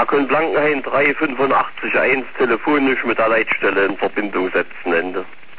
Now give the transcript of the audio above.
Akon Blankenhain 385 1 telefonisch mit der Leitstelle in Verbindung setzen, Ende.